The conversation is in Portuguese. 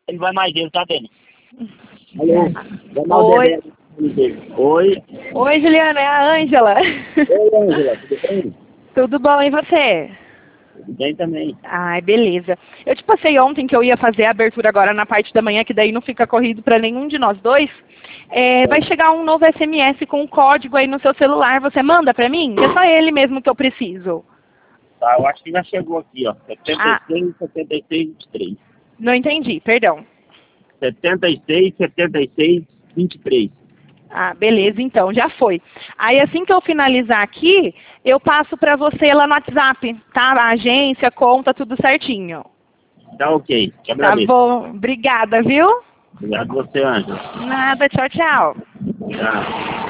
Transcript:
Ele vai mais dele, tá vendo? Alô? Vai mais Oi. dele. Oi. Oi, Juliana, é a Ângela. Oi, Ângela, tudo bem? Tudo bom, e você? Tudo bem também. Ai, beleza. Eu te passei ontem que eu ia fazer a abertura agora na parte da manhã, que daí não fica corrido para nenhum de nós dois. Vai chegar um novo SMS com um código aí no seu celular. Você manda para mim? É só ele mesmo que eu preciso. Tá, eu acho que já chegou aqui, ó. Ah, 76, 76, 23. não entendi, perdão. 76, 76, 23. Ah, beleza, então, já foi. Aí assim que eu finalizar aqui, eu passo para você lá no WhatsApp, tá? A agência, conta, tudo certinho. Tá ok, te Tá agradeço. bom, obrigada, viu? Obrigado a você, Ângela. Nada, tchau, tchau. Tchau.